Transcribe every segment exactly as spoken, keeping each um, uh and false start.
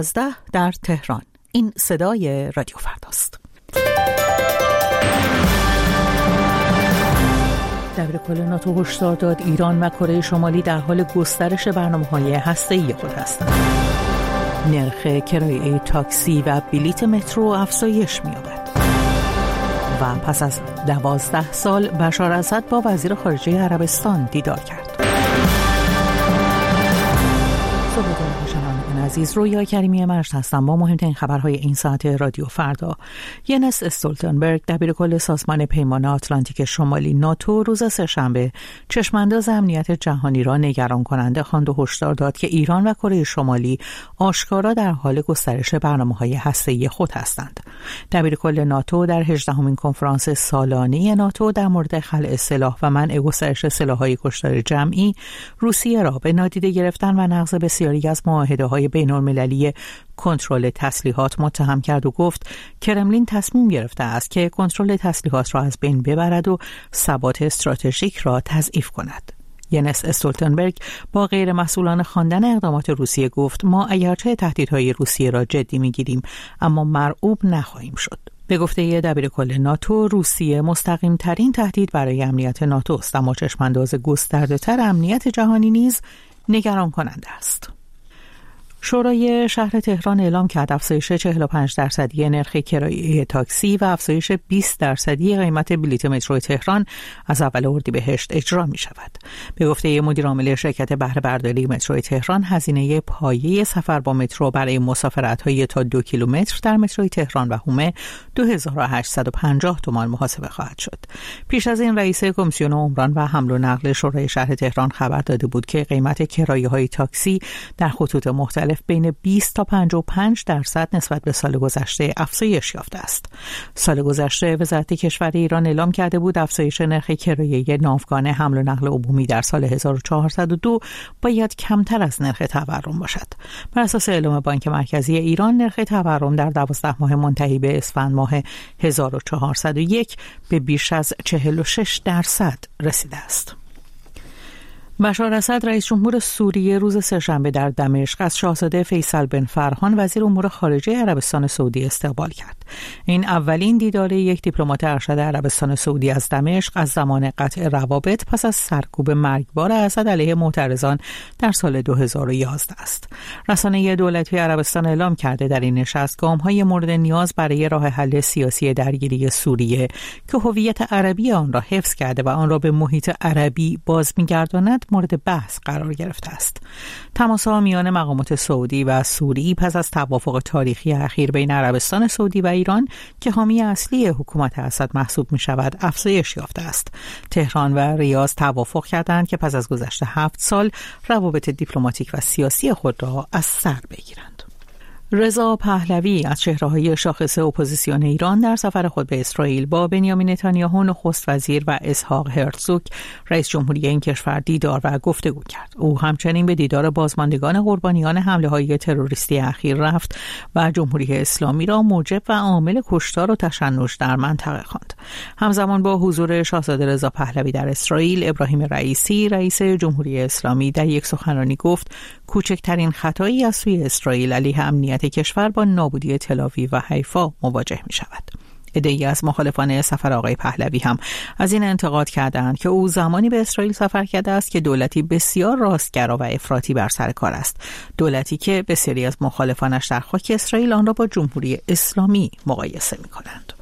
در تهران. این صدای رادیو فرداست. دبیرکل ناتو هشدار داد ایران و کره شمالی در حال گسترش برنامه‌های هسته‌ای خود هستند. نرخ کرایه تاکسی و بلیت مترو افزایش می‌یابد. و پس از دوازده سال بشار اسد با وزیر خارجه عربستان دیدار کرد. عزیز، رویا کریمی مجد هستم با مهمترین خبرهای این ساعت رادیو فردا. ینس استولتنبرگ دبیرکل سازمان پیمان آتلانتیک شمالی ناتو روز سه‌شنبه چشمانداز امنیت جهانی را نگران کننده خواند و هشدار داد که ایران و کره شمالی آشکارا در حال گسترش برنامه‌های هسته‌ای خود هستند. دبیرکل ناتو در هجدهمین کنفرانس سالانه ناتو در مورد خلع سلاح و منع گسترش سلاح‌های کشتار جمعی روسیه را به نادیده گرفتن و نقض بسیاری از معاهده‌های بین‌المللی کنترل تسلیحات متهم کرد و گفت کرملین تصمیم گرفته است که کنترل تسلیحات را از بین ببرد و ثبات استراتژیک را تضعیف کند. ینس استولتنبرگ با غیر مسئولانه خواندن اقدامات روسیه گفت ما اگرچه تهدیدهای روسیه را جدی می‌گیریم اما مرعوب نخواهیم شد. به گفته دبیرکل ناتو، روسیه مستقیم ترین تهدید برای امنیت ناتو است، اما چشمانداز گسترده تر امنیت جهانی نیز نگران کننده است. شورای شهر تهران اعلام کرد افزایش چهل و پنج درصدی نرخ کرایه تاکسی و افزایش بیست درصدی قیمت بلیت مترو تهران از اول اردیبهشت اجرا می شود. به گفته مدیر عامل شرکت بهره برداری مترو تهران، هزینه پایه سفر با مترو برای مسافرت‌های تا دو کیلومتر در مترو تهران و هومه دو هزار و هشتصد و پنجاه تومان محاسبه خواهد شد. پیش از این رئیس کمیسیون عمران و حمل و نقل شورای شهر تهران خبر داده بود که قیمت کرایه‌های تاکسی در خطوط مختلف بین بیست تا پنجاه و پنج درصد نسبت به سال گذشته افزایش یافته است. سال گذشته وزارت کشور ایران اعلام کرده بود افزایش نرخ کرایه ناوگان حمل و نقل عمومی در سال هزار و چهارصد و دو باید کمتر از نرخ تورم باشد. بر اساس اعلام بانک مرکزی ایران، نرخ تورم در دوازده ماه منتهی به اسفند ماه هزار و چهارصد و یک به بیش از چهل و شش درصد رسیده است. بشار اسد رئیس جمهور سوریه روز سه‌شنبه در دمشق از شاهزاده فیصل بن فرهان وزیر امور خارجه عربستان سعودی استقبال کرد. این اولین دیدار یک دیپلمات ارشد عربستان سعودی از دمشق از زمان قطع روابط پس از سرکوب مرگبار اسد علیه معترضان در سال دو هزار و یازده است. رسانه دولتی عربستان اعلام کرده در این نشست گام‌های مورد نیاز برای راه حل سیاسی درگیری سوریه که هویت عربی آن را حفظ کرده و آن را به محیط عربی باز می‌گرداند مورد بحث قرار گرفته است. تماس‌ها میان مقامات سعودی و سوری پس از توافق تاریخی اخیر بین عربستان سعودی و ایران که حامی اصلی حکومت اسد محسوب می‌شود افزایش یافته است. تهران و ریاض توافق کردند که پس از گذشت هفت سال روابط دیپلماتیک و سیاسی خود را از سر بگیرند. رضا پهلوی از چهره‌های شاخص اپوزیسیون ایران در سفر خود به اسرائیل با بنیامین نتانیاهو نخست وزیر و اسحاق هرتزوگ رئیس جمهوری این کشور دیدار و گفتگو کرد. او همچنین به دیدار بازماندگان قربانیان حمله‌های تروریستی اخیر رفت و جمهوری اسلامی را موجب و عامل کشتار و تشنج در منطقه خواند. همزمان با حضور شاهزاده رضا پهلوی در اسرائیل، ابراهیم رئیسی رئیس جمهوری اسلامی در یک سخنرانی گفت کوچکترین خطایی از سوی اسرائیل علیه امنیت کشور با نابودی تل‌آویو و حیفا مواجه می شود. عده‌ای از مخالفان سفر آقای پهلوی هم از این انتقاد کردند که او زمانی به اسرائیل سفر کرده است که دولتی بسیار راستگرا و افراطی بر سر کار است، دولتی که بسیاری از مخالفانش در خاک اسرائیل آن را با جمهوری اسلامی مقایسه می کنند.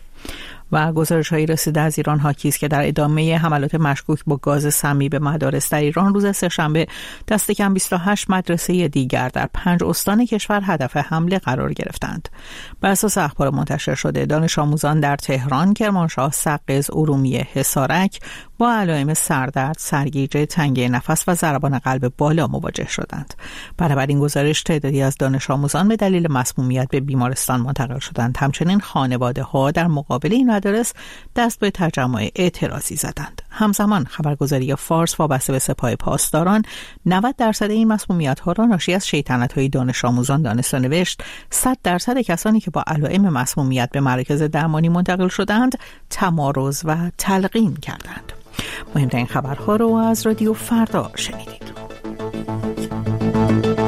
و گزارش‌هایی رسیده از ایران حاکی است که در ادامه حملات مشکوک با گاز سمی به مدارس در ایران روز سه‌شنبه دست کم بیست و هشت مدرسه دیگر در پنج استان کشور هدف حمله قرار گرفتند. بر اساس اخبار منتشر شده، دانش آموزان در تهران، کرمانشاه، سقز، ارومیه، حصارک با علائم سردرد، سرگیجه، تنگی نفس و ضربان قلب بالا مواجه شدند. بنابراین گزارش تعدادی از دانش آموزان به دلیل مسمومیت به بیمارستان منتقل شدند. همچنین خانواده‌ها در مقابل این مدارس دست به تجمع اعتراضی زدند. همزمان خبرگزاری فارس وابسته به سپاه پاسداران نود درصد این مسمومیت‌ها را ناشی از شیطنت‌های دانش آموزان دانست و نوشت. صد درصد کسانی که با علائم مسمومیت به مراکز درمانی منتقل شدند تمارض و تلقین کردند. مهمترین خبرها رو از رادیو فردا شنیدید.